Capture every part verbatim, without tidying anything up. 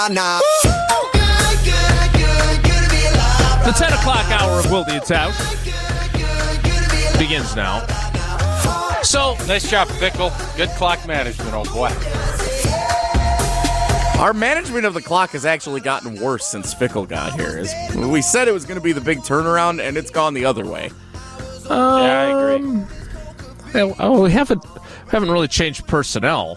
nah, nah. Good, good, good, good to be alive. The ten o'clock hour of Wilde's House begins now. So, nice job, Fickle. Good clock management, old boy. Our management of the clock has actually gotten worse since Fickle got here. As we said it was going to be the big turnaround, and it's gone the other way. Um, yeah, I agree. Yeah, oh, we haven't haven't really changed personnel,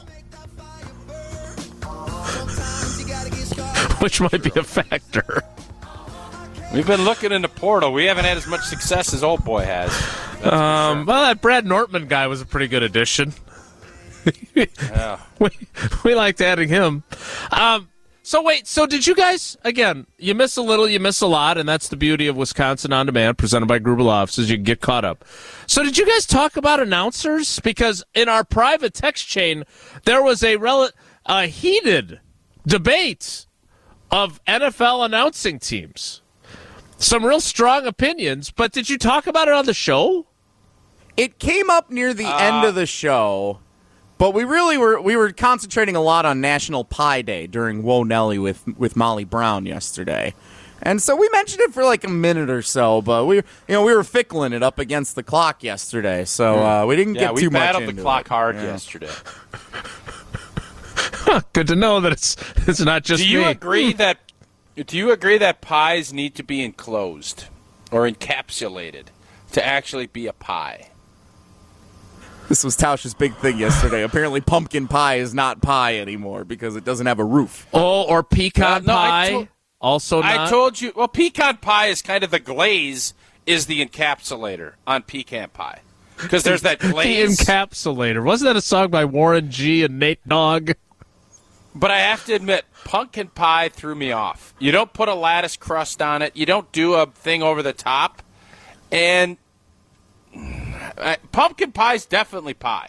which might be a factor. We've been looking in the portal. We haven't had as much success as old boy has. Um, sure. Well, that Brad Nortman guy was a pretty good addition. Yeah. we we liked adding him. Um, so wait, so did you guys, again, you miss a little, you miss a lot, and that's the beauty of Wisconsin On Demand, presented by Gruber Law Offices. You can get caught up. So did you guys talk about announcers? Because in our private text chain, there was a rel- a heated debate of N F L announcing teams. Some real strong opinions, but did you talk about it on the show? It came up near the Uh, end of the show, but we really were we were concentrating a lot on National Pie Day during Whoa Nelly with with Molly Brown yesterday. And so we mentioned it for like a minute or so, but we you know we were fickling it up against the clock yesterday, so uh, we didn't yeah, get we too much battled into the clock it. hard Yeah. yesterday. Huh, good to know that it's it's not just Do you me. agree that do you agree that pies need to be enclosed or encapsulated to actually be a pie? This was Tausch's big thing yesterday. Apparently pumpkin pie is not pie anymore because it doesn't have a roof. Oh, or pecan Uh, no, I pie. to- also not. I told you. Well, pecan pie is kind of the glaze is the encapsulator on pecan pie because there's that the glaze. encapsulator. Wasn't that a song by Warren G and Nate Dogg? But I have to admit, pumpkin pie threw me off. You don't put a lattice crust on it. You don't do a thing over the top. And uh, pumpkin pie is definitely pie.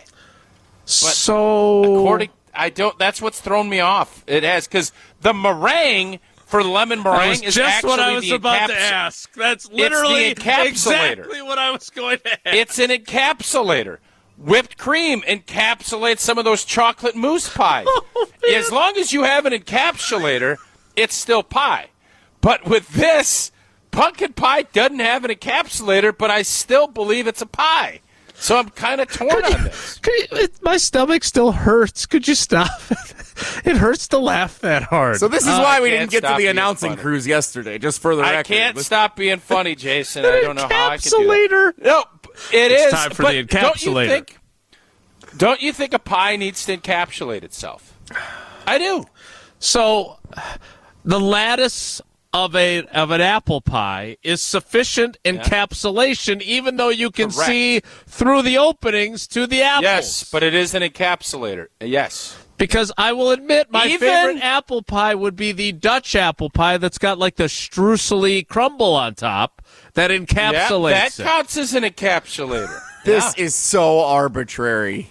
So, According, I don't. That's what's thrown me off. It has because the meringue for lemon that meringue was is just actually what I was the about to encaps- ask. That's literally encapsulator. exactly what I was going to ask. It's an encapsulator. Whipped cream encapsulates some of those chocolate mousse pies. As long as you have an encapsulator, it's still pie. But with this, pumpkin pie doesn't have an encapsulator, but I still believe it's a pie. So I'm kind of torn on this. Could you- it- my stomach still hurts. Could you stop it? It hurts to laugh that hard. So this is Uh, why I we can't didn't get to stop the being announcing funny. cruise yesterday, just for the I record. can't Let's- stop being funny, Jason. I don't know how I can do Encapsulator. that. No, it It's is. time for but the Don't you, encapsulator. think, don't you think a pie needs to encapsulate itself? I do. So, the lattice of a of an apple pie is sufficient encapsulation, even though you can Correct. see through the openings to the apples. Yes, but it is an encapsulator. Yes. Because I will admit, my Even- favorite apple pie would be the Dutch apple pie that's got like the streusely crumble on top that encapsulates Yeah, that it. counts as an encapsulator. This Yeah. is so arbitrary.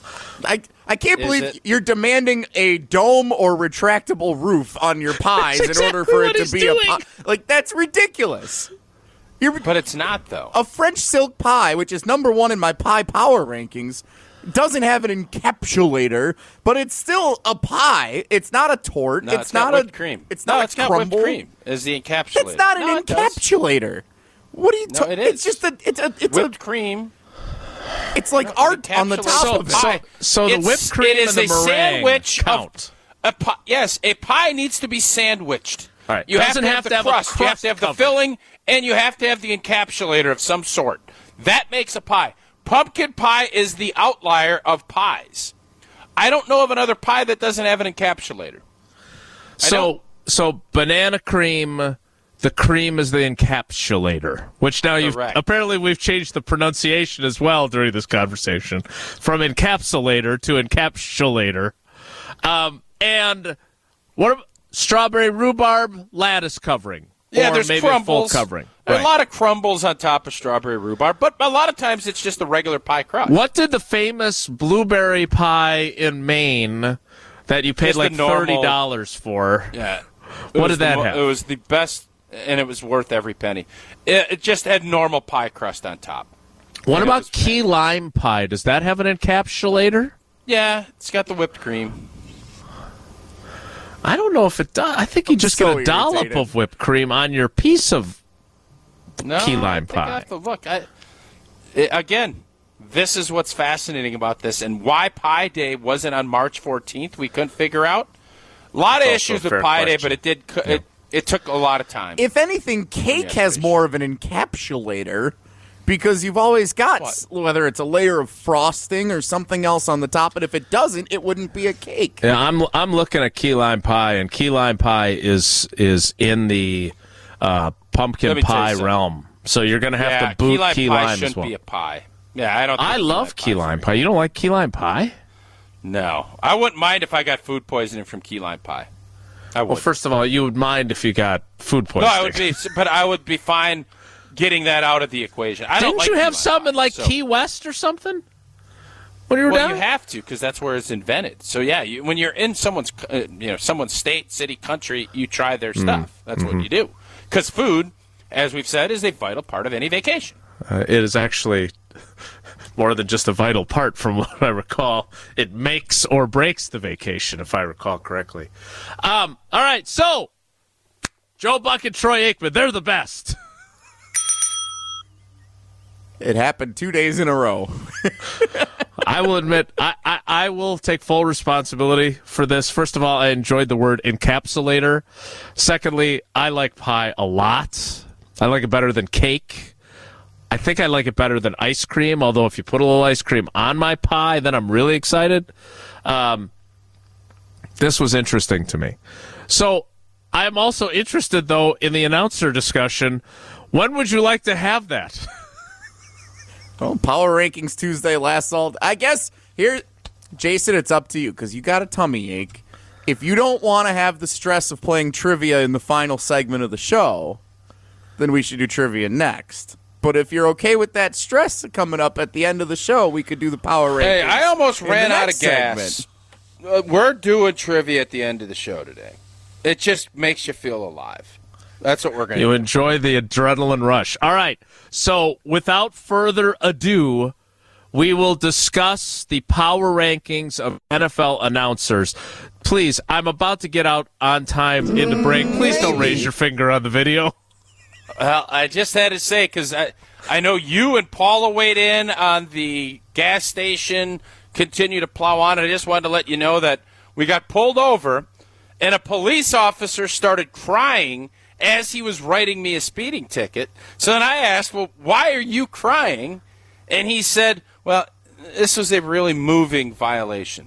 I I can't Is believe it? you're demanding a dome or retractable roof on your pies That's in order exactly for what it he's to be doing. a pie. Like, that's ridiculous. You're, But it's not, though. a French silk pie, which is number one in my pie power rankings, doesn't have an encapsulator, but it's still a pie. It's not a tort. No, it's, it's got not whipped a cream. It's no, not it's a got crumble. whipped cream as the encapsulator. It's not an No, it does. encapsulator. What are you No, talking? it It's is. just a. It's a. It's Whipped a. cream. It's like No, art it on the encapsulates top a of it. pie. So the It's- whipped cream it is and the a meringue sandwich count. Of, a pie, yes, a pie needs to be sandwiched. All right. You have Doesn't to have, have the to have a crust. You have crust to have the cover. filling, and you have to have the encapsulator of some sort. That makes a pie. Pumpkin pie is the outlier of pies. I don't know of another pie that doesn't have an encapsulator. So, so banana cream, the cream is the encapsulator, which now you've Correct. apparently we've changed the pronunciation as well during this conversation from encapsulator to encapsulator. Um, and what ab- strawberry rhubarb lattice covering? Yeah, or there's maybe crumbles. a full covering. There are Right. a lot of crumbles on top of strawberry rhubarb, but a lot of times it's just a regular pie crust. What did the famous blueberry pie in Maine that you paid Just the like normal- thirty dollars for? Yeah. What It was did that the mo- have? It was the best, and it was worth every penny. It, it just had normal pie crust on top. What And it about was key lime pie? Does that have an encapsulator? Yeah, it's got the whipped cream. I don't know if it does. I think you I'm just so get a dollop irritated. of whipped cream on your piece of No, key I lime think I pie. have to look. I, it, again, this is what's fascinating about this, and why Pie Day wasn't on March fourteenth. We couldn't figure out. A lot of That's also issues a with fair Pie Day, question. but it did. co- It, it took a lot of time. If anything, cake Yeah, has fish. more of an encapsulator because you've always got What? s- whether it's a layer of frosting or something else on the top, and if it doesn't, it wouldn't be a cake. Yeah, I'm I'm looking at key lime pie, and key lime pie is is in the uh, pumpkin Let me tell you pie something. realm. So you're going to have yeah, to boot key lime key pie lime shouldn't as well. be a pie. Yeah, I don't. Think I love key pie's lime a- pie. You don't like key lime pie? No, I wouldn't mind if I got food poisoning from key lime pie. I would. Well, first of all, you would mind if you got food no, poisoning. I would be, but I would be fine getting that out of the equation. I don't Didn't like you key have lime some pie, in like so- Key West or something when you were Well, down? you have to because that's where it's invented. So yeah, you, when you're in someone's, uh, you know, someone's state, city, country, you try their Mm. stuff. That's Mm-hmm. what you do. Because food, as we've said, is a vital part of any vacation. Uh, it is actually more than just a vital part, from what I recall. It makes or breaks the vacation, if I recall correctly. Um, all right, so Joe Buck and Troy Aikman, they're the best. It happened two days in a row. I will admit, I, I, I will take full responsibility for this. First of all, I enjoyed the word encapsulator. Secondly, I like pie a lot. I like it better than cake. I think I like it better than ice cream, although if you put a little ice cream on my pie, then I'm really excited. Um, this was interesting to me. So I am also interested, though, in the announcer discussion. When would you like to have that? Well, Power Rankings Tuesday lasts all. I guess here, Jason, it's up to you because you got a tummy ache. If you don't want to have the stress of playing trivia in the final segment of the show, then we should do trivia next. But if you're okay with that stress coming up at the end of the show, we could do the Power Rankings. Hey, I almost in the ran out of next gas. segment. Uh, we're doing trivia at the end of the show today. It just makes you feel alive. That's what we're going to You do. enjoy the adrenaline rush. All right. So without further ado, we will discuss the power rankings of N F L announcers. Please, I'm about to get out on time in the break. Please don't raise your finger on the video. Well, I just had to say, because I, I know you and Paula weighed in on the gas station, continue to plow on. I just wanted to let you know that we got pulled over, and a police officer started crying as he was writing me a speeding ticket. So then I asked, well, why are you crying? And he said, well, this was a really moving violation.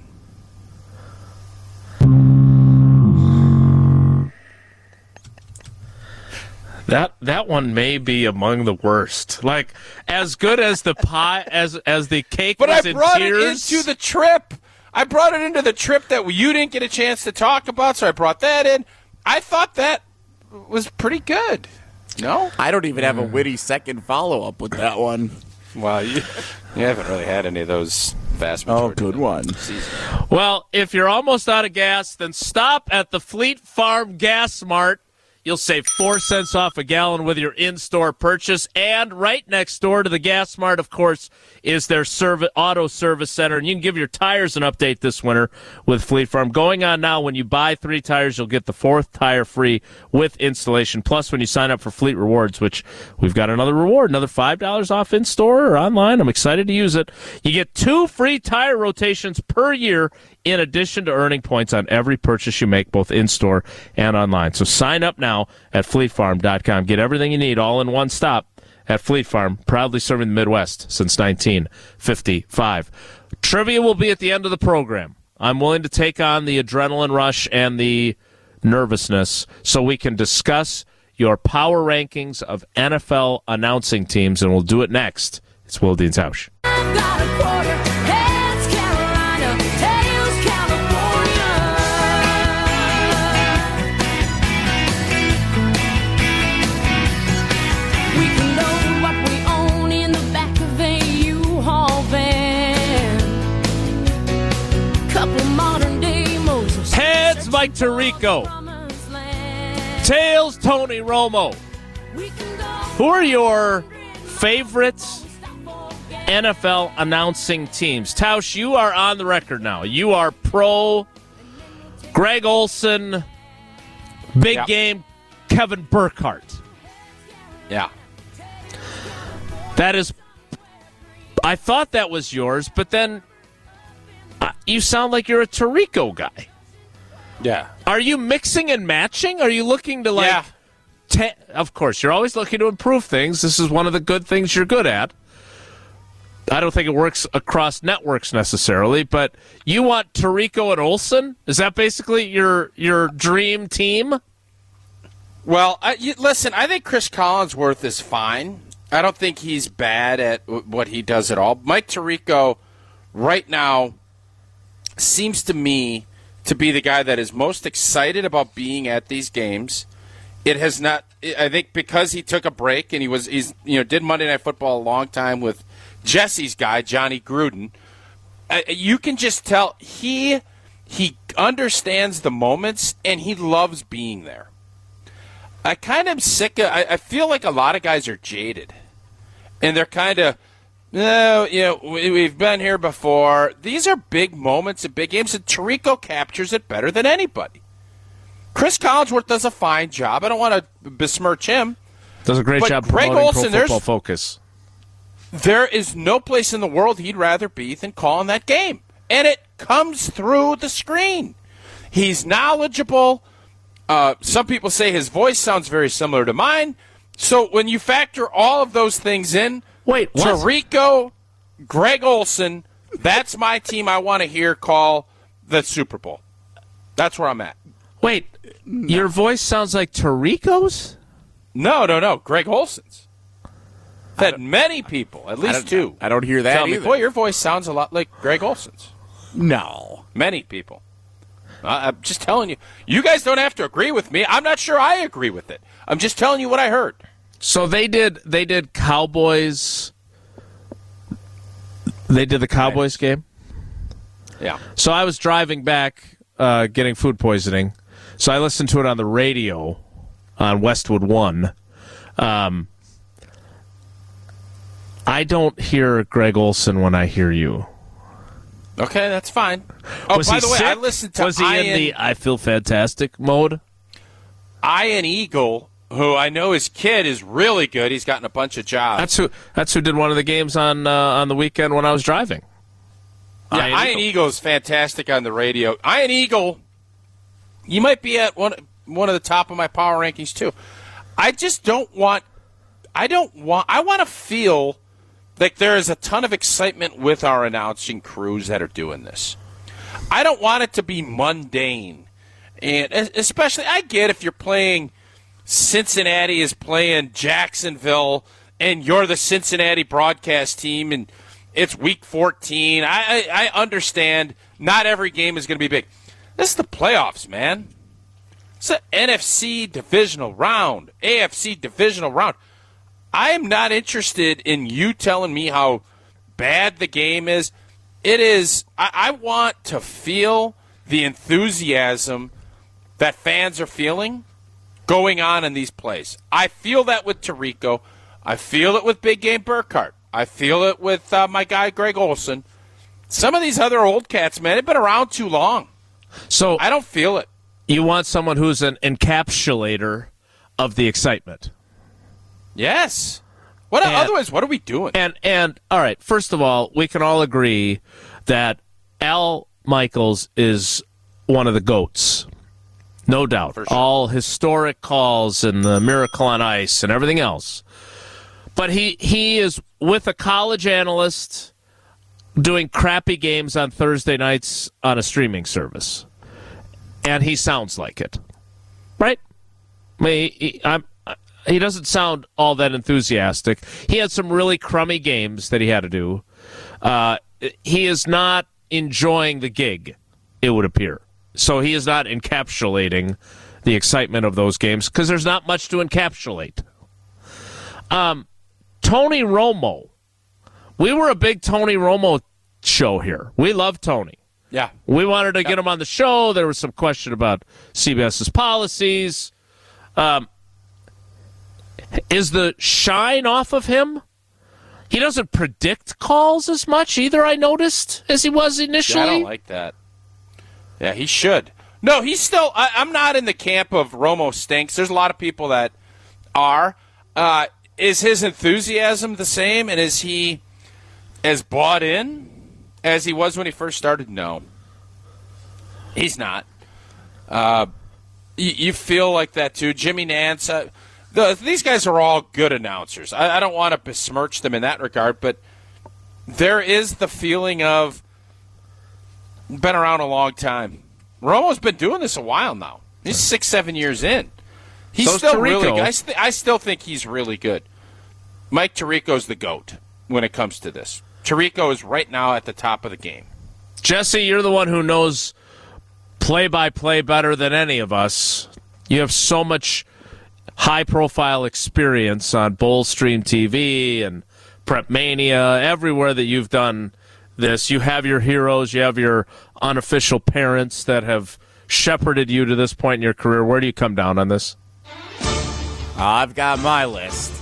That that one may be among the worst. Like as good as the pie as as the cake But was I in brought tears. it into the trip. I brought it into the trip that you didn't get a chance to talk about, so I brought that in. I thought that was pretty good. No? I don't even have a witty second follow up with that one. Well, you, you haven't really had any of those vast Oh, majority good of one. the season. Well, if you're almost out of gas, then stop at the Fleet Farm Gas Mart. You'll save four cents off a gallon with your in-store purchase. And right next door to the Gas Mart, of course, is their service, auto service center. And you can give your tires an update this winter with Fleet Farm. Going on now, when you buy three tires, you'll get the fourth tire free with installation. Plus, when you sign up for Fleet Rewards, which we've got another reward, another five dollars off in-store or online. I'm excited to use it. You get two free tire rotations per year in addition to earning points on every purchase you make, both in-store and online. So sign up now at fleet farm dot com. Get everything you need all in one stop at Fleet Farm, proudly serving the Midwest since nineteen fifty-five. Trivia will be at the end of the program. I'm willing to take on the adrenaline rush and the nervousness so we can discuss your power rankings of N F L announcing teams, and we'll do it next. It's Will Dean's House. I've got a quarter, heads Carolina, tails California. We can load what we own in the back of a U-Haul van. Couple modern day Moses. Heads Mike Tirico, Promised land. tails Tony Romo. We can go Who are your favorites N F L announcing teams? Tausch, you are on the record now. You are pro Greg Olson, big Yep. game, Kevin Burkhardt. Yeah. That is, I thought that was yours, but then uh, you sound like you're a Tirico guy. Yeah. Are you mixing and matching? Are you looking to like? Yeah. Te- of course, you're always looking to improve things. This is one of the good things you're good at. I don't think it works across networks necessarily, but you want Tirico and Olsen? Is that basically your your dream team? Well, I, you, listen, I think Chris Collinsworth is fine. I don't think he's bad at w- what he does at all. Mike Tirico, right now, seems to me to be the guy that is most excited about being at these games. It has not. I think because he took a break and he was he's you know did Monday Night Football a long time with Jesse's guy Johnny Gruden. Uh, you can just tell he he understands the moments and he loves being there. I kind of am sick of. I, I feel like a lot of guys are jaded, and they're kind of. No, you know, we, we've been here before. These are big moments and big games, and Tirico captures it better than anybody. Chris Collinsworth does a fine job. I don't want to besmirch him. Does a great But job Greg promoting Olsen, Pro there's- Football Focus. There is no place in the world he'd rather be than calling that game. And it comes through the screen. He's knowledgeable. Uh, some people say his voice sounds very similar to mine. So when you factor all of those things in, Wait, what? Tirico, Greg Olsen, that's my team I want to hear call the Super Bowl. That's where I'm at. Wait, your voice sounds like Tirico's? No, no, no. Greg Olsen's. I've had many people, at I least don't- two, I don't hear that tell me, either. boy, your voice sounds a lot like Greg Olsen's. No. Many people. I- I'm just telling you. You guys don't have to agree with me. I'm not sure I agree with it. I'm just telling you what I heard. So they did. They did Cowboys. They did the Cowboys game. Yeah. So I was driving back, uh, getting food poisoning. So I listened to it on the radio on Westwood One. Um, I don't hear Greg Olsen when I hear you. Okay, that's fine. Oh, Was by he the way, sick? I listened to Was he Ian, in the I feel fantastic mode? Ian Eagle, who I know his kid is really good. He's gotten a bunch of jobs. That's who. That's who did one of the games on uh, on the weekend when I was driving. Yeah, Ian Ian Eagle. Eagle is fantastic on the radio. Ian Eagle, you might be at one one of the top of my power rankings too. I just don't want. I don't want. I want to feel like there is a ton of excitement with our announcing crews that are doing this. I don't want it to be mundane, and es- especially I get if you're playing. Cincinnati is playing Jacksonville, and you're the Cincinnati broadcast team, and it's week fourteen. I, I, I understand not every game is going to be big. This is the playoffs, man. It's an N F C divisional round, A F C divisional round. I am not interested in you telling me how bad the game is. It is, I, I want to feel the enthusiasm that fans are feeling going on in these plays. I feel that with Tirico. I feel it with Big Game Burkhardt. I feel it with uh, my guy Greg Olsen. Some of these other old cats, man, they've been around too long. So I don't feel it. you want someone who's an encapsulator of the excitement. Yes. What And- otherwise? What are we doing? And and all right, first of all, we can all agree that Al Michaels is one of the GOATs. No doubt. For sure. All historic calls and the Miracle on Ice and everything else. But he he is with a college analyst doing crappy games on Thursday nights on a streaming service. And he sounds like it. Right? I mean, he, I'm, he doesn't sound all that enthusiastic. He had some really crummy games that he had to do. Uh, he is not enjoying the gig, it would appear. So he is not encapsulating the excitement of those games because there's not much to encapsulate. Um, Tony Romo. We were a big Tony Romo show here. We love Tony. Yeah. We wanted to get him on the show. There was some question about CBS's policies. Um, is the shine off of him? He doesn't predict calls as much either, I noticed, as he was initially. Yeah, I don't like that. Yeah, he should. No, he's still. I, I'm not in the camp of Romo stinks. There's a lot of people that are. Uh, is his enthusiasm the same, and is he as bought in as he was when he first started? No, he's not. Uh, you, you feel like that too, Jimmy Nance. Uh, the, these guys are all good announcers. I, I don't want to besmirch them in that regard, but there is the feeling of been around a long time. Romo's been doing this a while now. He's six, seven years in. He's So's still Tirico. really good. I, st- I still think he's really good. Mike Tirico's the GOAT when it comes to this. Tirico is right now at the top of the game. Jesse, you're the one who knows play-by-play better than any of us. You have so much high-profile experience on Bowl Stream T V and Prep Mania, everywhere that you've done this. You have your heroes. You have your unofficial parents that have shepherded you to this point in your career. Where do you come down on this? I've got my list.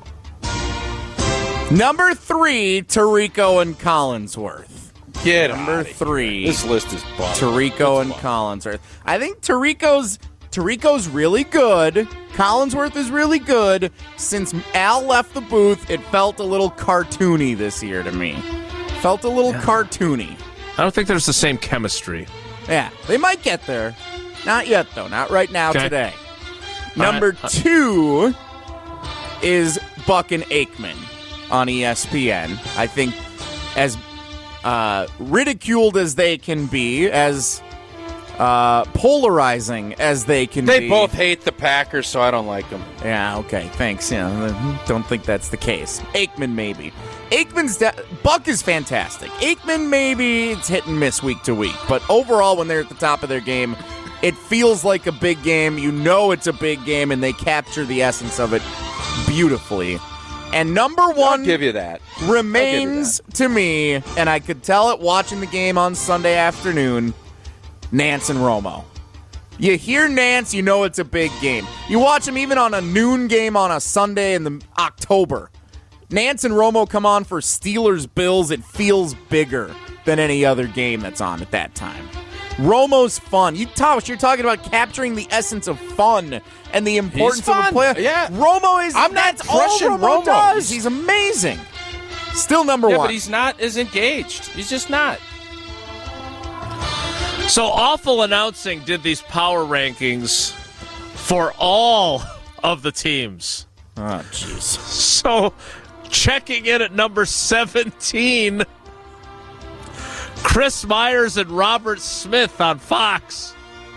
Number three, Tirico and Collinsworth. Get Number outta here. three. This list is bum. Tirico It's and bum. Collinsworth. I think Tirico's Tirico's really good. Collinsworth is really good. Since Al left the booth, it felt a little cartoony this year to me. Felt a little cartoony. I don't think there's the same chemistry. Yeah, they might get there. Not yet, though. Not right now, Okay. today. All Number right. two is Buck and Aikman on E S P N. I think as uh, ridiculed as they can be, as uh, polarizing as they can They be. both hate the Packers, so I don't like them. Yeah, okay, thanks. Yeah, don't think that's the case. Aikman, maybe. Aikman's de- Buck is fantastic. Aikman, maybe it's hit and miss week to week, but overall, when they're at the top of their game, it feels like a big game. You know it's a big game, and they capture the essence of it beautifully. And number I'll one give you that. remains to me, and I could tell it watching the game on Sunday afternoon, Nance and Romo. You hear Nance, you know it's a big game. You watch him even on a noon game on a Sunday in the October. Nance and Romo come on for Steelers-Bills. It feels bigger than any other game that's on at that time. Romo's fun. You Tosh, you're talking about capturing the essence of fun and the importance of a fun. player. Yeah. Romo is. I'm not that's all crushing Romo Romo. does. He's amazing. Still number Yeah, one. but he's not as engaged. He's just not. So Awful Announcing did these power rankings for all of the teams. Oh, jeez. So checking in at number seventeen, Chris Myers and Robert Smith on Fox.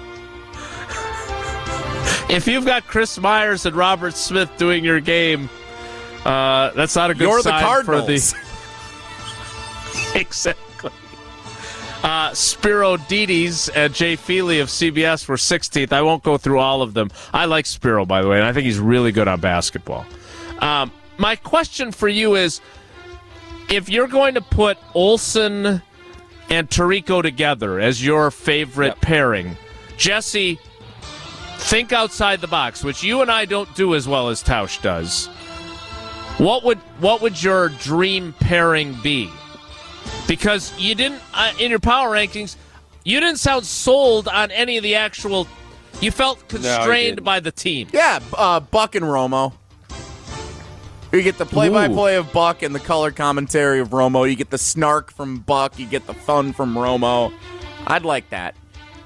If you've got Chris Myers and Robert Smith doing your game, uh, that's not a good You're the sign Cardinals. for the exactly. Uh, Spiro Dides and Jay Feely of C B S were sixteenth. I won't go through all of them. I like Spiro, by the way, and I think he's really good on basketball. Um, my question for you is, if you're going to put Olsen and Tirico together as your favorite Yep. pairing, Jesse, think outside the box, which you and I don't do as well as Tausch does. What would what would your dream pairing be? Because you didn't, uh, in your power rankings, you didn't sound sold on any of the actual. You felt constrained didn't. by the team. Yeah, uh, Buck and Romo. You get the play-by-play of Buck and the color commentary of Romo. You get the snark from Buck. You get the fun from Romo. I'd like that.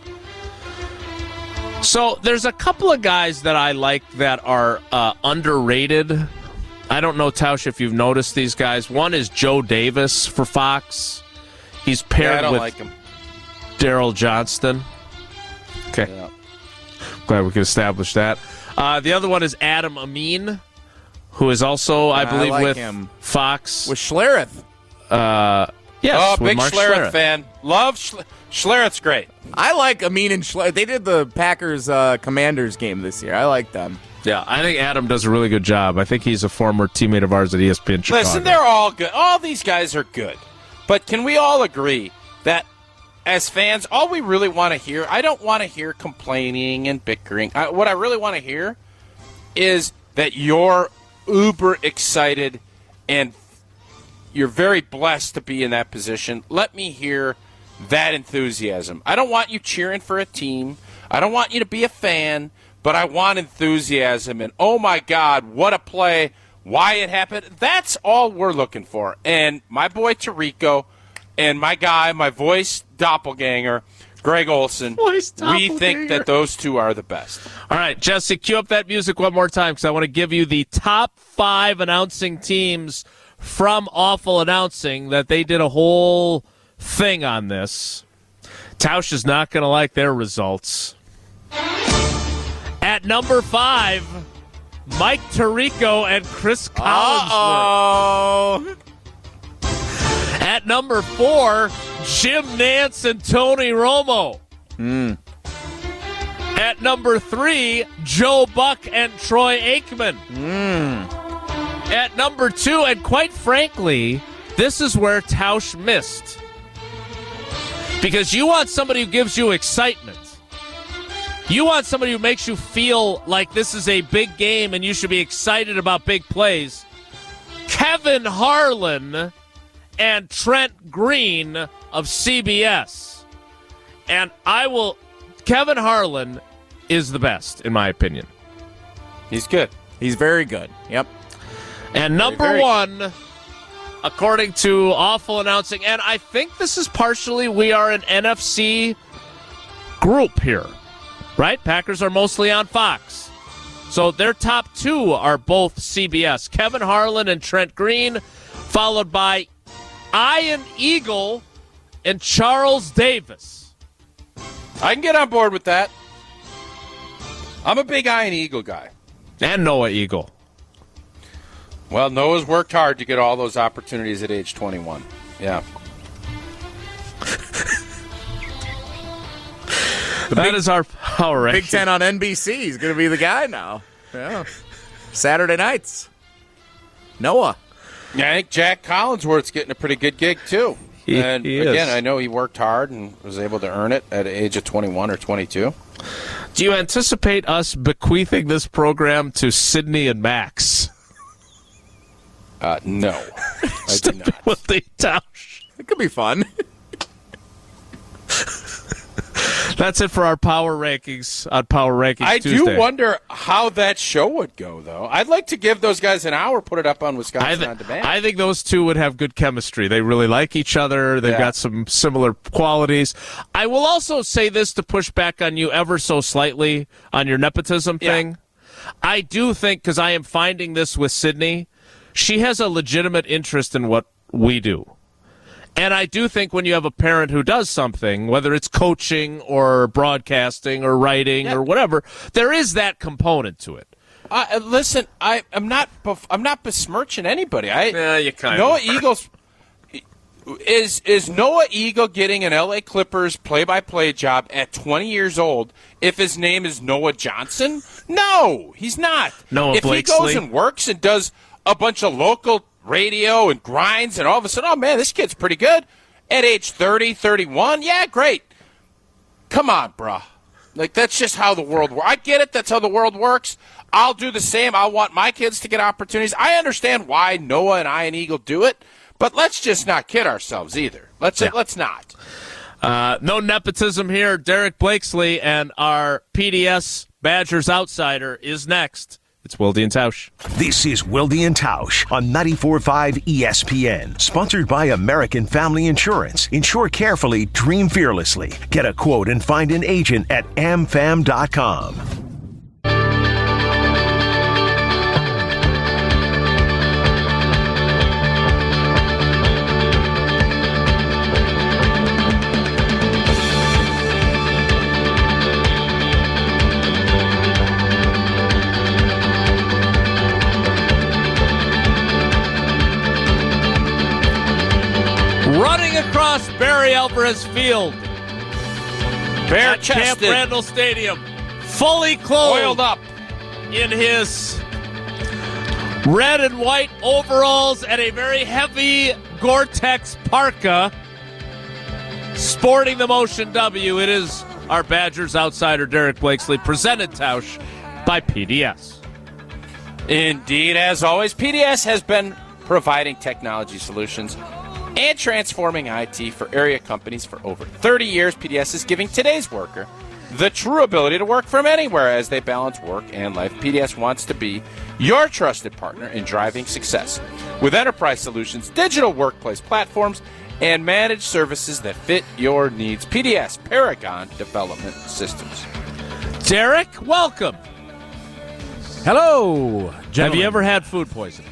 So there's a couple of guys that I like that are uh, underrated. I don't know, Tausch, if you've noticed these guys. One is Joe Davis for Fox. He's Yeah, paired I don't with like him. Daryl Johnston. Okay, Yeah. glad we could establish that. Uh, the other one is Adam Amin, who is also, I I believe, like with him. Fox. With Schlereth. uh, yes, Oh, with big Mark Schlereth Schlereth. fan. Love Schle- Schlereth's great. I like Amin and Schlereth. They did the Packers uh, Commanders game this year. I like them. Yeah, I think Adam does a really good job. I think he's a former teammate of ours at E S P N Chicago. Listen, they're all good. All these guys are good. But can we all agree that as fans, all we really want to hear, I don't want to hear complaining and bickering. I, what I really want to hear is that you're uber excited and you're very blessed to be in that position. Let me hear that enthusiasm. I don't want you cheering for a team. I don't want you to be a fan, but I want enthusiasm. And, oh, my God, what a play, why it happened. That's all we're looking for. And my boy Tirico and my guy, my voice doppelganger, Greg Olson, Voice we think doppelganger. that those two are the best. All right, Jesse, cue up that music one more time because I want to give you the top five announcing teams from Awful Announcing that they did a whole thing on this. Tausch is not going to like their results. At number five, Mike Tirico and Chris Collinsworth. Uh-oh. At number four, Jim Nance and Tony Romo. Mm. At number three, Joe Buck and Troy Aikman. Mm. At number two, and quite frankly, this is where Tausch missed. Because you want somebody who gives you excitement. You want somebody who makes you feel like this is a big game and you should be excited about big plays. Kevin Harlan and Trent Green of C B S. And I will... Kevin Harlan is the best, in my opinion. He's good. He's very good. Yep. And number very- one, according to Awful Announcing, and I think this is partially we are an N F C group here, right? Packers are mostly on Fox. So their top two are both C B S. Kevin Harlan and Trent Green, followed by Ian Eagle and Charles Davis. I can get on board with that. I'm a big Iron Eagle guy. And Noah Eagle. Well, Noah's worked hard to get all those opportunities at age twenty-one. Yeah. That is our power ranking. Big Ten on N B C. He's going to be the guy now. Yeah. Saturday nights. Noah. Yeah, I think Jack Collinsworth's getting a pretty good gig, too. He- and he again, is. I know he worked hard and was able to earn it at the age of twenty-one or twenty-two. Do you anticipate us bequeathing this program to Sydney and Max? Uh, no, I do not. With the Tausch. It could be fun. That's it for our power rankings on Power Rankings I Tuesday. do wonder how that show would go, though. I'd like to give those guys an hour, put it up on I, Wisconsin th- On Demand. I think those two would have good chemistry. They really like each other. They've Yeah. got some similar qualities. I will also say this to push back on you ever so slightly on your nepotism Yeah. thing. I do think, because I am finding this with Sydney, she has a legitimate interest in what we do. And I do think when you have a parent who does something, whether it's coaching or broadcasting or writing Yeah. or whatever, there is that component to it. Uh, listen, I, I'm not. bef- I'm not besmirching anybody. I, Yeah, you kind Noah of. Eagles is is Noah Eagle getting an L A Clippers play-by-play job at twenty years old if his name is Noah Johnson? No, he's not. Noah if he goes Blakesley? and works and does a bunch of local radio and grinds, and all of a sudden, oh man, this kid's pretty good at age thirty, thirty-one. Yeah, great. Come on, bruh. Like, that's just how the world works. I get it. That's how the world works. I'll do the same. I want my kids to get opportunities. I understand why Noah and Ian Eagle do it, but let's just not kid ourselves either. Let's Yeah. let's not. Uh, no nepotism here. Derek Blakesley and our P D S Badgers Outsider is next. It's Wilde and Tausch. This is Wilde and Tausch on ninety-four point five E S P N. Sponsored by American Family Insurance. Insure carefully, dream fearlessly. Get a quote and find an agent at a m fam dot com. Running across Barry Alvarez Field Bare at Camp chested, Randall Stadium, fully clothed oiled up. in his red and white overalls and a very heavy Gore-Tex parka, sporting the Motion W. It is our Badgers Outsider, Derek Blakesley, presented, Tausch, by P D S. Indeed, as always, P D S has been providing technology solutions and transforming I T for area companies for over thirty years. P D S is giving today's worker the true ability to work from anywhere as they balance work and life. P D S wants to be your trusted partner in driving success with enterprise solutions, digital workplace platforms, and managed services that fit your needs. P D S, Paragon Development Systems. Derek, welcome. Hello, Have gentlemen. you ever had food poisoning?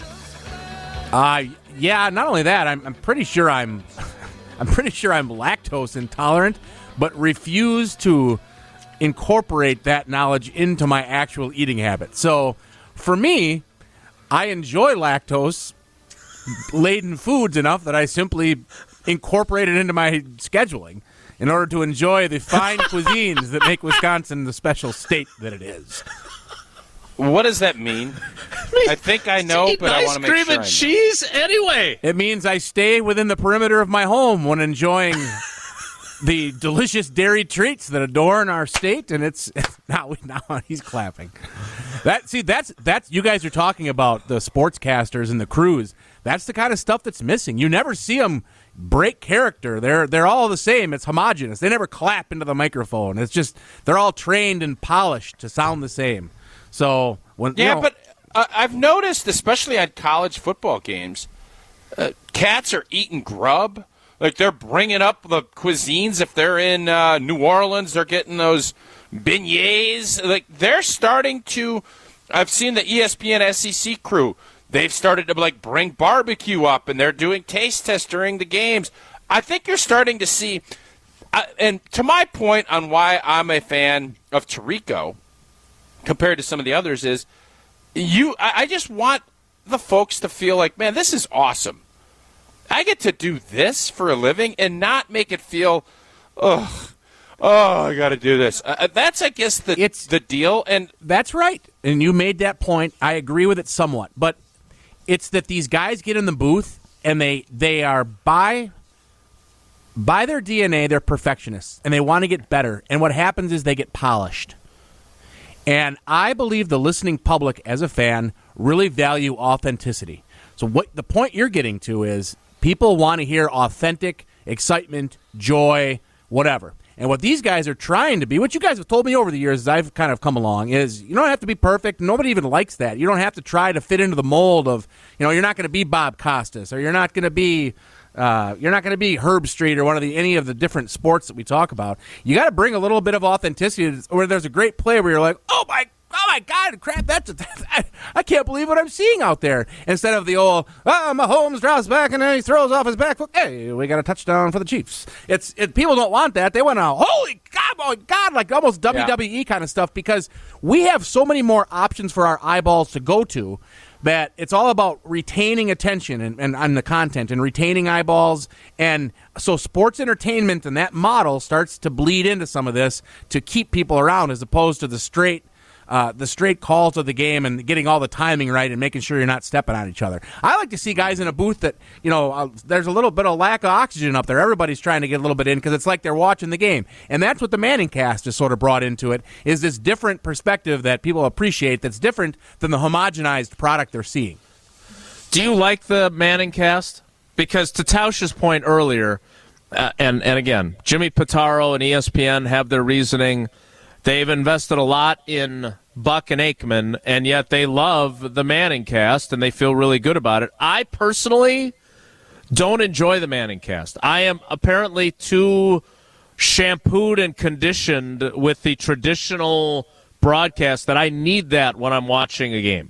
Uh, yeah. Not only that, I'm, I'm pretty sure I'm, I'm pretty sure I'm lactose intolerant, but refuse to incorporate that knowledge into my actual eating habit. So, for me, I enjoy lactose-laden foods enough that I simply incorporate it into my scheduling in order to enjoy the fine cuisines that make Wisconsin the special state that it is. What does that mean? I think I know, Eat but I ice want to make cream sure I and know. cheese anyway. It means I stay within the perimeter of my home when enjoying the delicious dairy treats that adorn our state, and it's now now he's clapping. That see that's that's you guys are talking about the sportscasters and the crews. That's the kind of stuff that's missing. You never see them break character. They're they're all the same. It's homogenous. They never clap into the microphone. It's just they're all trained and polished to sound the same. So when Yeah, you know, but uh, I've noticed, especially on college football games, uh, cats are eating grub. Like, they're bringing up the cuisines. If they're in uh, New Orleans, they're getting those beignets. Like, they're starting to – I've seen the E S P N S E C crew. They've started to, like, bring barbecue up, and they're doing taste tests during the games. I think you're starting to see uh, – and to my point on why I'm a fan of Tirico compared to some of the others is you. I, I just want the folks to feel like, man, this is awesome. I get to do this for a living and not make it feel, oh, oh, I got to do this. Uh, that's, I guess, the It's- the deal. And That's right. And you made that point. I agree with it somewhat. But it's that these guys get in the booth and they they are by by their D N A, they're perfectionists and they want to get better. And what happens is they get polished. And I believe the listening public as a fan really value authenticity. So what the point you're getting to is people want to hear authentic excitement, joy, whatever. And what these guys are trying to be, what you guys have told me over the years as I've kind of come along, is you don't have to be perfect. Nobody even likes that. You don't have to try to fit into the mold of, you know, you're not going to be Bob Costas or you're not going to be uh, you're not going to be Herb Street or one of the any of the different sports that we talk about. You got to bring a little bit of authenticity where there's a great play where you're like, oh my Oh my God! Crap! That's I can't believe what I'm seeing out there. Instead of the old, oh, Mahomes drops back and then he throws off his back foot. Hey, we got a touchdown for the Chiefs. It's it, people don't want that. They want to holy God, oh God, like almost W W E kind of stuff because we have so many more options for our eyeballs to go to that it's all about retaining attention and, and on the content and retaining eyeballs. And so sports entertainment and that model starts to bleed into some of this to keep people around as opposed to the straight. Uh, the straight calls of the game and getting all the timing right and making sure you're not stepping on each other. I like to see guys in a booth that, you know, uh, there's a little bit of lack of oxygen up there. Everybody's trying to get a little bit in because it's like they're watching the game. And that's what the Manning cast has sort of brought into it, is this different perspective that people appreciate that's different than the homogenized product they're seeing. Do you like the Manning cast? Because to Tausch's point earlier, uh, and, and again, Jimmy Pitaro and E S P N have their reasoning. They've invested a lot in Buck and Aikman, and yet they love the Manning cast, and they feel really good about it. I personally don't enjoy the Manning cast. I am apparently too shampooed and conditioned with the traditional broadcast that I need that when I'm watching a game.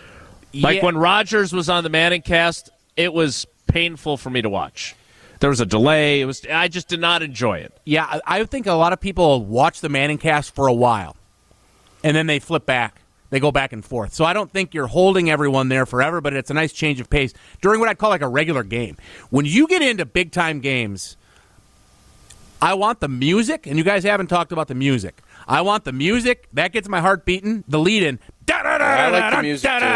Like Yeah. when Rodgers was on the Manning cast, it was painful for me to watch. There was a delay. It was. I just did not enjoy it. Yeah, I I think a lot of people watch the Manning cast for a while, and then they flip back. They go back and forth. So I don't think you're holding everyone there forever, but it's a nice change of pace during what I'd call like a regular game. When you get into big-time games, I want the music, and you guys haven't talked about the music. I want the music. That gets my heart beating. The lead-in. I like the music, too.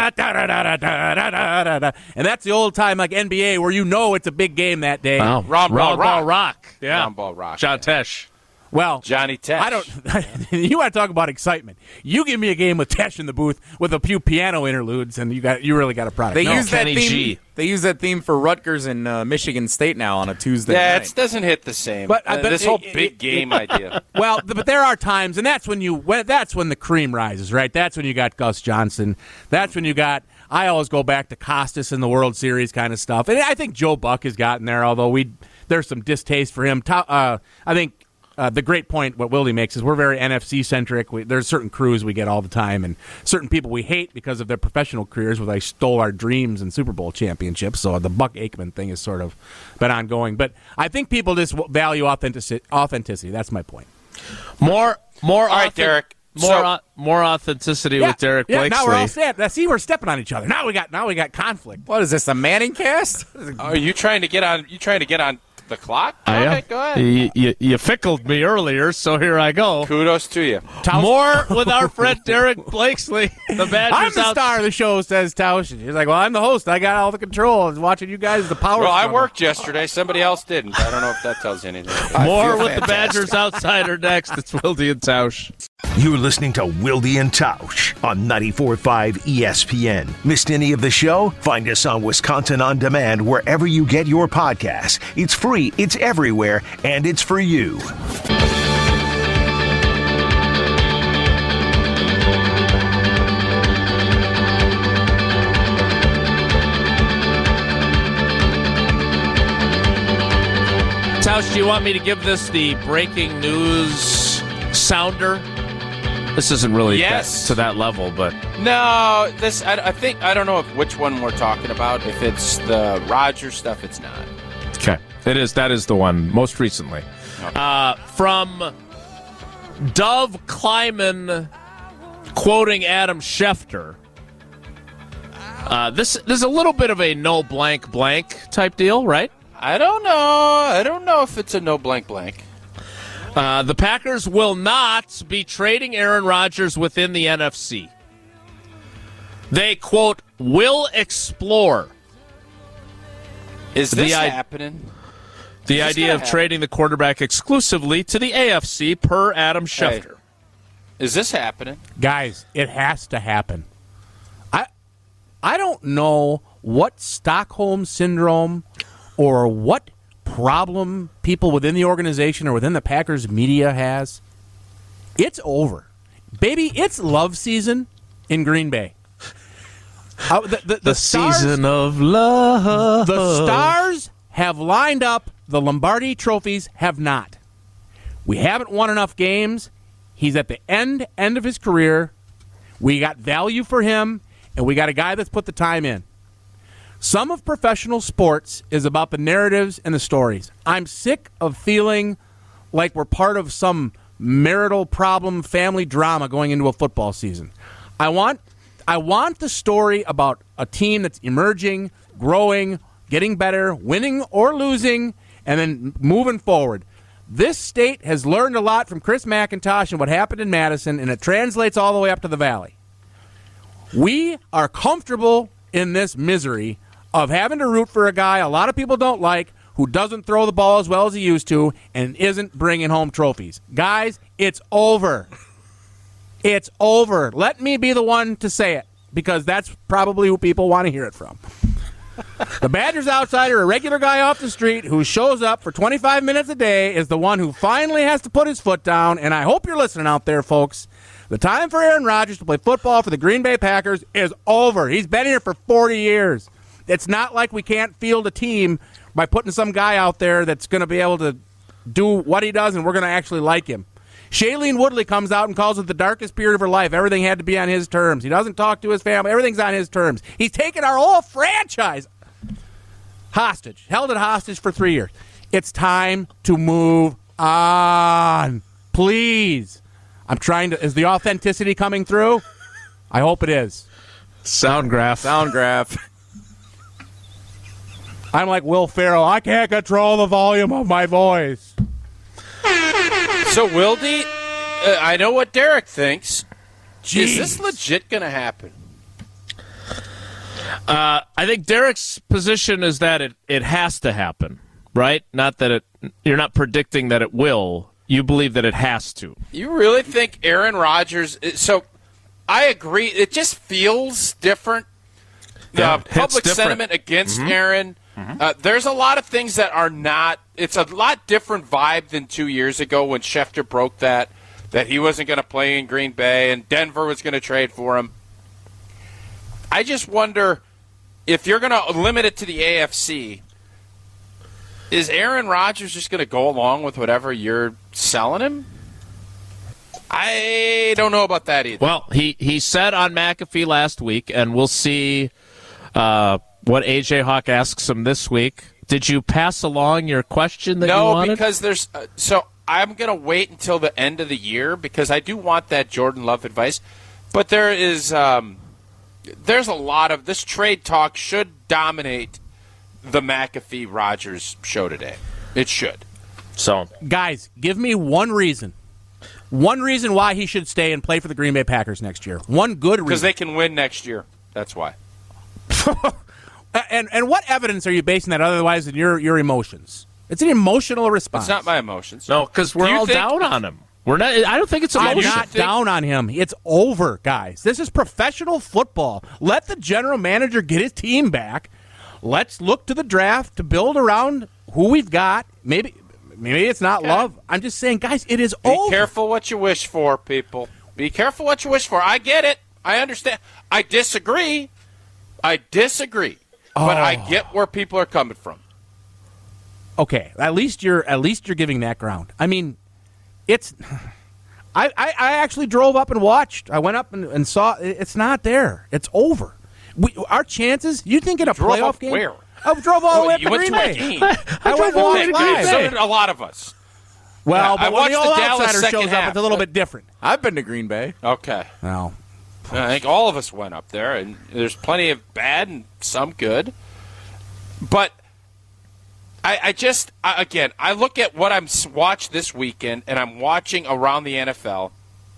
And that's the old time like N B A where you know it's a big game that day. Wow. Round Ball Round Ball Rock. Rock. Yeah. Round Ball Rock. John Tesh. Well, Johnny Tesh. I don't. You want to talk about excitement? You give me a game with Tesh in the booth with a few piano interludes, and you got you really got a product. They No. use that Kenny theme. G. They use that theme for Rutgers and uh, Michigan State now on a Tuesday Yeah, night. it doesn't hit the same. But, But uh, but this it- whole it- big it- game idea. Well, th- but there are times, and that's when you when, that's when the cream rises, right? That's when you got Gus Johnson. That's when you got. I always go back to Costas in the World Series kind of stuff, and I think Joe Buck has gotten there. Although we there's some distaste for him. To, uh, I think. Uh, the great point, what Wildy makes, is we're very N F C centric. We, there's certain crews we get all the time, and certain people we hate because of their professional careers, where they stole our dreams and Super Bowl championships. So the Buck Aikman thing has sort of been ongoing. But I think people just value authenticity. Authenticity. That's my point. More, more. All right, authen- Derek. More, So- au- more authenticity with Derek yeah. Blakeslee. Now we're all set. See, we're stepping on each other. Now we got. Now we got conflict. What is this? A Manning cast? Are you trying to get on? You trying to get on the clock? I am. Okay, go ahead. You, you, you fickled me earlier, so here I go. Kudos to you. More with our friend Derek Blakeslee. The Badgers I'm the out. star of the show, says Tausch. He's like, well, I'm the host. I got all the control. I was watching you guys, the power. Well, I struggle. worked yesterday. Somebody else didn't. I don't know if that tells you anything. More with the Badgers Outsider next. It's Wildy and Tausch. You're listening to Wildy and Tausch on ninety-four point five E S P N. Missed any of the show? Find us on Wisconsin On Demand wherever you get your podcasts. It's free, it's everywhere, and it's for you. Tausch, do you want me to give this the breaking news sounder? This isn't really Yes. that, to that level, but No, this I, I think I don't know if which one we're talking about. If it's the Rogers stuff, it's not. okay, it is. That is the one most recently. Uh, from Dove Kleiman, quoting Adam Schefter. Uh, this, this is a little bit of a no blank blank type deal, right? I don't know. I don't know if it's a no blank blank. Uh, the Packers will not be trading Aaron Rodgers within the N F C. They, quote, will explore Is The this I- happening? the Is this idea gonna of happen? trading the quarterback exclusively to the A F C, per Adam Schefter. Is this happening? Guys, it has to happen. I I don't know what Stockholm syndrome or what problem people within the organization or within the Packers media has. It's over. Baby, it's love season in Green Bay. Uh, the the, the, The Stars- season of love. The Stars have lined up. The Lombardi trophies have not. We haven't won enough games. He's at the end end of his career. We got value for him, and we got a guy that's put the time in. Some of professional sports is about the narratives and the stories. I'm sick of feeling like we're part of some marital problem, family drama going into a football season. I want I want the story about a team that's emerging, growing, getting better, winning or losing, and then moving forward. This state has learned a lot from Chris McIntosh and what happened in Madison, and it translates all the way up to the Valley. We are comfortable in this misery of having to root for a guy a lot of people don't like, who doesn't throw the ball as well as he used to and isn't bringing home trophies. Guys, it's over. It's over. Let me be the one to say it, because that's probably who people want to hear it from. The Badgers Outsider, a regular guy off the street who shows up for twenty-five minutes a day, is the one who finally has to put his foot down, and I hope you're listening out there, folks. The time for Aaron Rodgers to play football for the Green Bay Packers is over. He's been here for forty years. It's not like we can't field a team by putting some guy out there that's going to be able to do what he does, and we're going to actually like him. Shailene Woodley comes out and calls it the darkest period of her life. Everything had to be on his terms. He doesn't talk to his family. Everything's on his terms. He's taken our whole franchise hostage, held it hostage for three years. It's time to move on. Please. I'm trying to, is the authenticity coming through? I hope it is. Sound graph. Sound graph. I'm like Will Ferrell. I can't control the volume of my voice. So, Wildy, uh, I know what Derek thinks. Jeez. Is this legit going to happen? Uh, I think Derek's position is that it, it has to happen, right? Not that it. You're not predicting that it will. You believe that it has to. You really think Aaron Rodgers? So, I agree. It just feels different. The Yeah, it's public different. sentiment against Aaron. Uh, there's a lot of things that are not. It's a lot different vibe than two years ago when Schefter broke that that he wasn't going to play in Green Bay and Denver was going to trade for him. I just wonder if you're going to limit it to the A F C. Is Aaron Rodgers just going to go along with whatever you're selling him? I don't know about that either. Well, he, he said on McAfee last week, and we'll see uh, what A J Hawk asks him this week. Did you pass along your question that you no, wanted? because there's uh, so I'm going to wait until the end of the year because I do want that Jordan Love advice. But there is um, there's a lot of this trade talk should dominate the McAfee Rodgers show today. It should. So, Guys, give me one reason. One reason why he should stay and play for the Green Bay Packers next year. One good reason. Because they can win next year. That's why. and and what evidence are you basing that otherwise than your your emotions? It's an emotional response. It's not my emotions. no, because we're Do you all think- down on him. We're not. I don't think it's I'm emotion. not down on him. It's over, guys. This is professional football. Let the general manager get his team back. Let's look to the draft to build around who we've got. Maybe maybe it's not Okay. love. I'm just saying, guys, it is Be over. careful what you wish for, people. Be careful what you wish for. I get it. I understand. I disagree. I disagree. But I Oh. get where people are coming from. Okay, at least you're at least you're giving that ground. I mean, it's. I, I, I actually drove up and watched. I went up and, and saw. It's not there. It's over. We, our chances. You think in a drove playoff up game? where? I drove all the Oh, way up you to went Green to a Bay. game. I went all the way live. to Green Bay. So did a lot of us. Well, Yeah, I but when the watched old the Dallas outsider second shows half. up, it's a little bit different. I've been to Green Bay. Okay. No. I think all of us went up there, and there's plenty of bad and some good. But I, I just, I, again, I look at what I'm s- watched this weekend, and I'm watching around the N F L,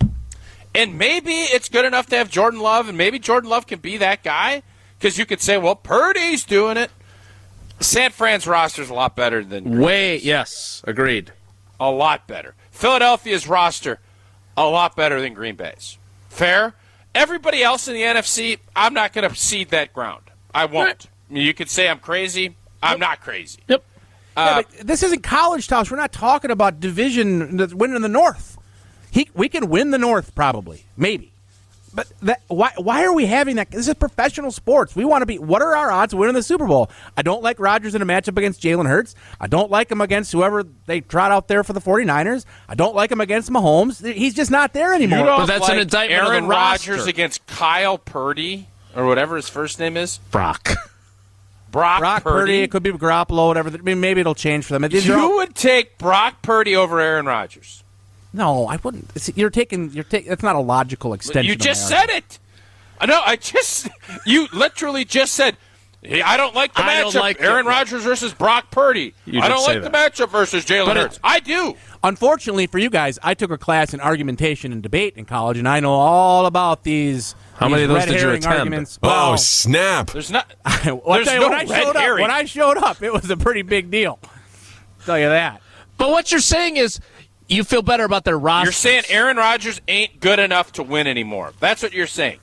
and maybe it's good enough to have Jordan Love, and maybe Jordan Love can be that guy, because you could say, well, Purdy's doing it. San Fran's roster's a lot better than Green Way, Bay's. yes, agreed. A lot better. Philadelphia's roster, a lot better than Green Bay's. Fair? Everybody else in the N F C, I'm not going to cede that ground. I won't. You could say I'm crazy. I'm not crazy. Yep. Yeah, but this isn't college talks. We're not talking about division the- winning the North. He, we can win the North probably, maybe. But that, why why are we having that? This is professional sports. We want to be. What are our odds of winning the Super Bowl? I don't like Rodgers in a matchup against Jalen Hurts. I don't like him against whoever they trot out there for the 49ers. I don't like him against Mahomes. He's just not there anymore. You don't But that's an like indictment of the Aaron Rodgers roster. against Kyle Purdy, or whatever his first name is. Brock. Brock, Brock Purdy. It could be Garoppolo. Whatever. I mean, maybe it'll change for them. These are all- You would take Brock Purdy over Aaron Rodgers. no, I wouldn't. It's, you're taking. You're taking. That's not a logical extension. You of my just argument. said it. I know. I just. You literally just said. Hey, I don't like the I don't matchup. like Aaron it. Rodgers versus Brock Purdy. You I did don't say like the that. matchup versus Jalen But it- Hurts. I do. Unfortunately for you guys, I took a class in argumentation and debate in college, and I know all about these. How these many of those red did you herring attend? Arguments. Oh, Well, snap. There's not. I'll There's tell you, no when I red showed up, herring. when I showed up, it was a pretty big deal. Tell you that. But what you're saying is you feel better about their roster. You're saying Aaron Rodgers ain't good enough to win anymore. That's what you're saying.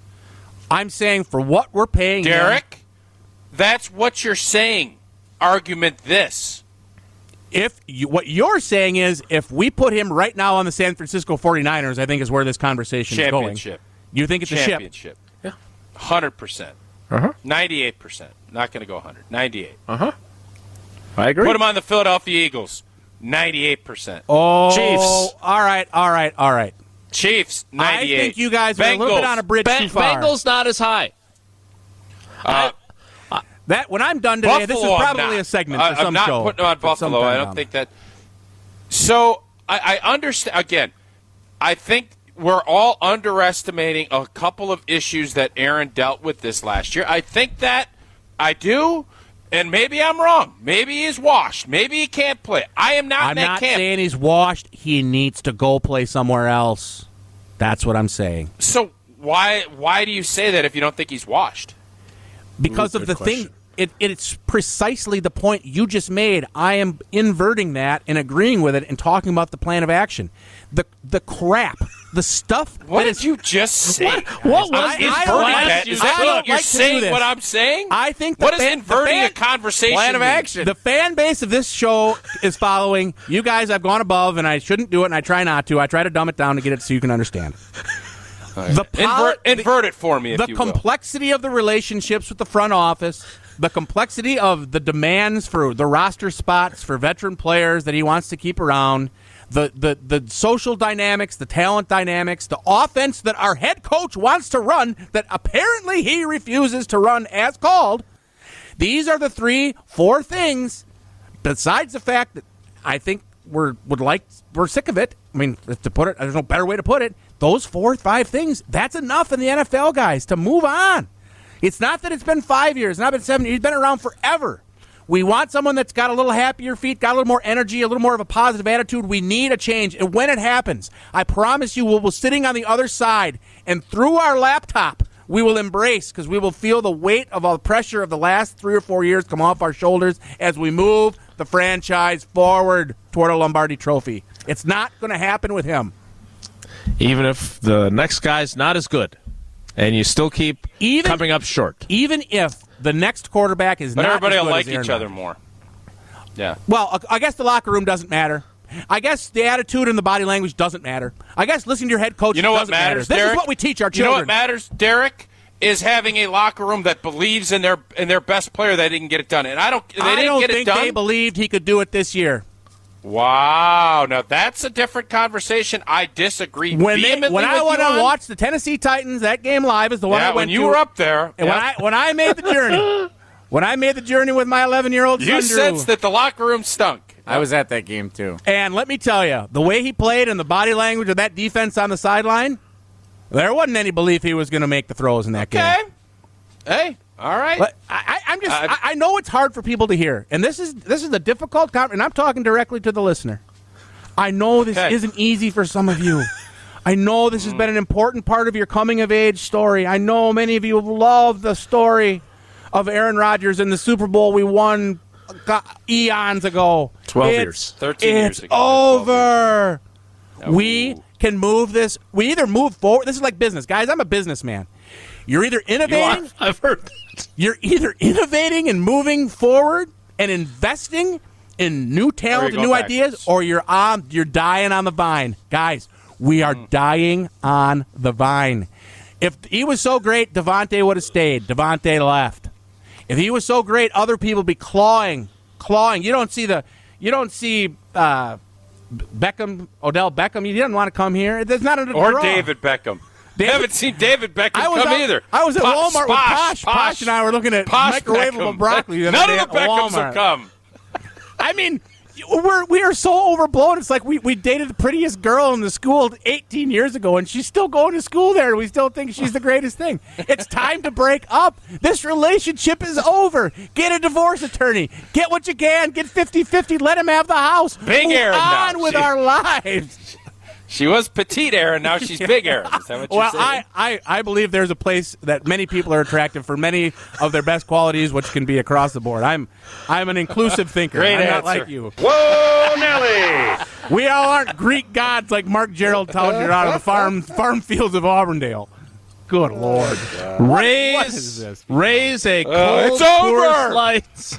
I'm saying for what we're paying, him- Derek, that's what you're saying. Argument this. if you, what you're saying is if we put him right now on the San Francisco 49ers, I think is where this conversation is going. Championship. You think it's a ship? Championship. Yeah. one hundred percent. Uh-huh. ninety-eight percent. Not going to go one hundred. ninety-eight. Uh-huh. I agree. Put him on the Philadelphia Eagles. ninety-eight percent. Oh, Chiefs. all right, all right, all right. Chiefs, I ninety-eight. think you guys are a little bit Bengals. on a bridge Ba- too far. Bengals not as high. Uh, That when I'm done today, this is Buffalo, I'm probably not. a segment I- for some I'm not show. putting him on at some Buffalo. I time don't down. think that. So I, I understand. Again, I think we're all underestimating a couple of issues that Aaron dealt with this last year. I think that I do, and maybe I'm wrong. Maybe he's washed. Maybe he can't play. I am not I'm in that not camp. saying he's washed. He needs to go play somewhere else. That's what I'm saying. So why why do you say that if you don't think he's washed? Because Ooh, of the good thing, question. it, it's precisely the point you just made. I am inverting that and agreeing with it and talking about the plan of action. The the crap, the stuff. What that did is, you just say? What, what was I- the I Inverting don't last that? you Is that said? I don't what you're like to do saying? this. What I'm saying? I think the What does fan- the inverting fan- a conversation Plan of mean? action. The fan base of this show is following. You guys, I've gone above, and I shouldn't do it, and I try not to. I try to dumb it down to get it so you can understand. The power, Invert, invert it for me, if the you will. complexity of the relationships with the front office, the complexity of the demands for the roster spots for veteran players that he wants to keep around, the, the, the social dynamics, the talent dynamics, the offense that our head coach wants to run that apparently he refuses to run as called. These are the three, four things, besides the fact that I think we're would like we're sick of it. I mean, to put it, there's no better way to put it. Those four, five things, that's enough in the N F L, guys, to move on. It's not that it's been five years, not been seven years. He's been around forever. We want someone that's got a little happier feet, got a little more energy, a little more of a positive attitude. We need a change. And when it happens, I promise you, we'll be sitting on the other side, and through our laptop, we will embrace, because we will feel the weight of all the pressure of the last three or four years come off our shoulders as we move the franchise forward toward a Lombardi trophy. It's not going to happen with him. Even if the next guy's not as good, and you still keep Even- coming up short. Even if the next quarterback is But not everybody as will good like as Aaron each other Rodgers. more. Yeah. Well, I guess the locker room doesn't matter. I guess the attitude and the body language doesn't matter. I guess listening to your head coach You know what doesn't matters, matter. This Derek? is what we teach our You know children. what matters, Derek? Is having a locker room that believes in their in their best player that didn't get it done. And I don't they I didn't don't get think it done. they believed he could do it this year. Wow. Now that's a different conversation. I disagree When they, vehemently when I with went you to on. watch the Tennessee Titans, that game live is the one yeah, I went when you to. were up there. And yeah. when I when I made the journey, when I made the journey with my eleven-year-old you son Drew, sensed that the locker room stunk. I was at that game too. and let me tell you, the way he played and the body language of that defense on the sideline, there wasn't any belief he was going to make the throws in that Okay. game. Hey, all right. But I, I, I'm just, Uh, I, I know it's hard for people to hear, and this is this is a difficult con- and I'm talking directly to the listener. I know this Okay. isn't easy for some of you. I know this has been an important part of your coming of age story. I know many of you love the story of Aaron Rodgers and the Super Bowl we won go- eons ago. twelve It's- years. thirteen years It's ago. twelve over. Ooh. We can move this. We either move forward. This is like business, guys. I'm a businessman. You're either You innovating. are? I've heard that. You're either innovating and moving forward and investing in new talent you and go new backwards. ideas, or you're on you're dying on the vine. Guys, we are dying on the vine. If he was so great, Devontae would have stayed. Devontae left. If he was so great, other people would be clawing, clawing. You don't see the you don't see uh, Beckham, Odell Beckham. He didn't want to come here. There's not a Or draw. David Beckham. David- Haven't seen David Beckham I was come out- either. I was at Po- Walmart with Posh. Posh and I were looking at Posh microwavable Beckham. broccoli the other None day of the at Beckhams Walmart. have come. I mean, we're we are so overblown. It's like we, we dated the prettiest girl in the school eighteen years ago, and she's still going to school there, and we still think she's the greatest thing. It's time to break up. This relationship is over. Get a divorce attorney. Get what you can. Get fifty-fifty. Let him have the house. Big Move Aaron on now. with She- our lives. She was petite Aaron, now she's big Aaron. Is that what you're Well, saying? I, I, I believe there's a place that many people are attracted for many of their best qualities, which can be across the board. I'm I'm an inclusive thinker. Great I'm not answer. like you. Whoa, Nelly! We all aren't Greek gods like Mark Gerald tells you out of the farm farm fields of Auburndale. Good Lord. Raise, what is this? raise a cold Uh, it's Coors over! Lights.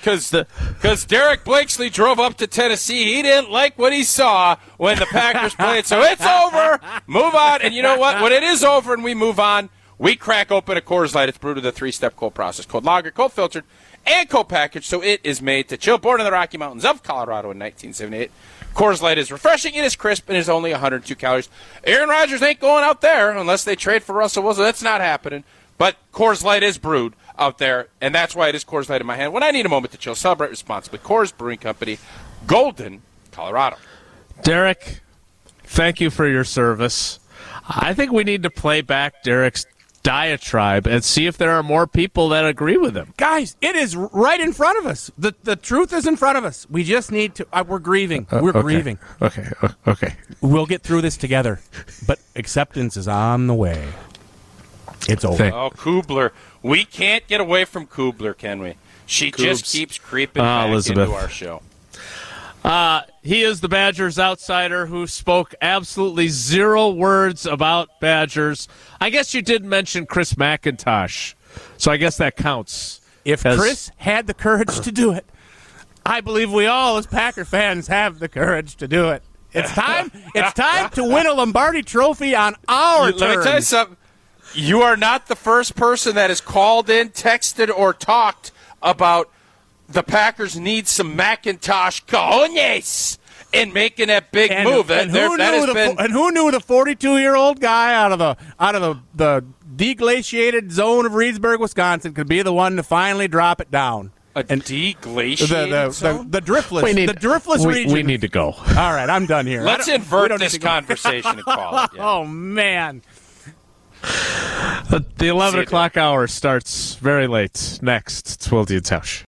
Because Derek Blakesley drove up to Tennessee. He didn't like what he saw when the Packers played. So it's over. Move on. And you know what? When it is over and we move on, we crack open a Coors Light. It's brewed with a three-step cold process. Cold lager, cold filtered, and cold packaged. So it is made to chill. Born in the Rocky Mountains of Colorado in nineteen seventy-eight. Coors Light is refreshing. It is crisp and is only one hundred two calories. Aaron Rodgers ain't going out there unless they trade for Russell Wilson. That's not happening. But Coors Light is brewed out there, and that's why it is Coors Light in my hand. When I need a moment to chill, celebrate responsibly. Coors Brewing Company, Golden, Colorado. Derek, thank you for your service. I think we need to play back Derek's diatribe and see if there are more people that agree with him. Guys, it is right in front of us. The the truth is in front of us. We just need to uh, we're grieving. Uh, we're okay. grieving. Okay, uh, okay. We'll get through this together. But acceptance is on the way. It's over. Thank- Oh, Kubler. We can't get away from Kubler, can we? She Coobs. just keeps creeping Ah, back Elizabeth. into our show. Uh, he is the Badgers outsider who spoke absolutely zero words about Badgers. I guess you did mention Chris McIntosh, so I guess that counts. If As- Chris had the courage to do it, I believe we all, as Packer fans, have the courage to do it. It's time. It's time to win a Lombardi Trophy on our Let me tell you terms. something. You are not the first person that has called in, texted, or talked about the Packers need some McIntosh cojones in making that big And, move. and There- who that knew has the been and who knew the forty-two-year-old guy out of the out of the the deglaciated zone of Reedsburg, Wisconsin, could be the one to finally drop it down. a and- deglaciated The the, the, zone? the driftless, We need, the driftless we, region. we need to go. All right, I'm done here. Let's I don't- we invert don't need this to go. conversation and call it. Yeah. Oh man. The, the eleven See you, o'clock hour starts very late. Next, it's Wildy and Tausch.